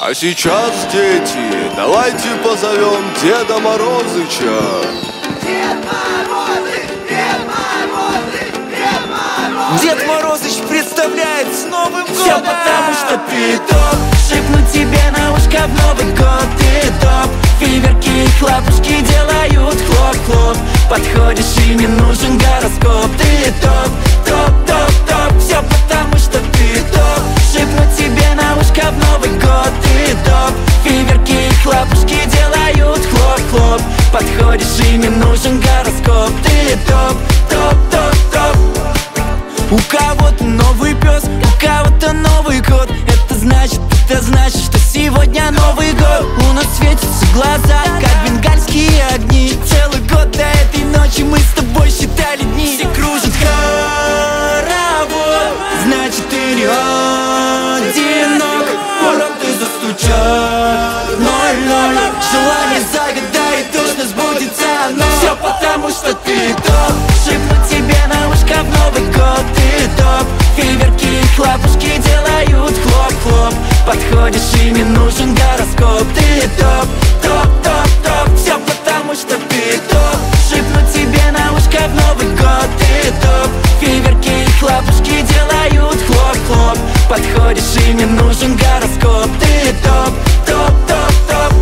А сейчас, дети, давайте позовем Деда Морозыча. Дед Морозыч, Дед Морозыч, Дед Морозыч. Дед Морозыч представляет с Новым годом! Все потому, что ты топ. Шепну тебе на ушко в Новый год ты топ. Фейерверки и хлопушки делают хлоп-хлоп. Подходишь и не нужен гороскоп. Ты топ, топ, топ, топ. Все потому, что ты топ. Шепну тебе на ушко в Новый год ты топ. Фейерверки и хлопушки делают хлоп-хлоп. Подходишь и не нужен гороскоп. Ты топ, топ, топ, топ. У кого-то новый пес, у кого-то Новый год. Это значит, что сегодня Новый год. У нас светятся глаза, как бенгальские огни. Целый год до этой ночи мы с тобой считали дни. Все кружат хоровод, значит ты не одинок. Ворот ты застучат 0-0. Желание загадай, точно сбудется оно. Все потому, что ты топ. Шепну тебе на ушко в Новый год ты топ. Фейерверки и хлопушки делают хлоп-хлоп. Подходишь и не нужен гороскоп. Ты топ, топ, топ, топ. Все потому, что ты топ. Шепну тебе на ушко в Новый год ты топ. Фейерверки и хлопушки делают хлоп-хлоп. Подходишь и не нужен гороскоп. Ты топ, топ, топ, топ.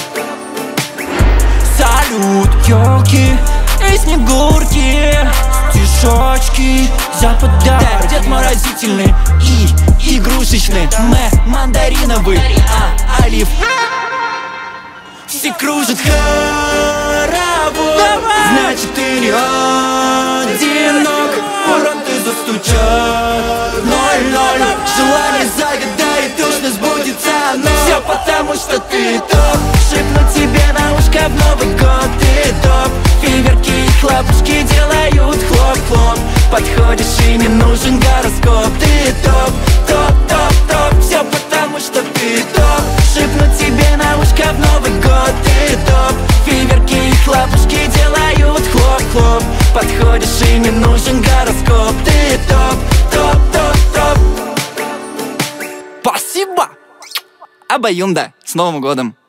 Салют, ёлки и снегурки, стишочки за подарок. Дед Морозительный и игрушечный, мандариновый, олив. Все кружат хоровод, значит ты не одинок. Ворот ты застучат 0-0. Желание загадай, точно сбудется оно. Все потому, что ты топ. Шепну тебе на ушко в Новый год ты топ. Фейерверки и хлопушки делают хлоп-хлоп. Подходишь и не нужен гороскоп. Ты топ, топ, топ, топ. Все потому, что ты топ. Шепну тебе на ушко в Новый год ты топ. Фейерверки и хлопушки делают хлоп-хлоп. Подходишь и не нужен гороскоп. Ты топ, топ, топ, топ. Спасибо! Обоюнда! С Новым годом!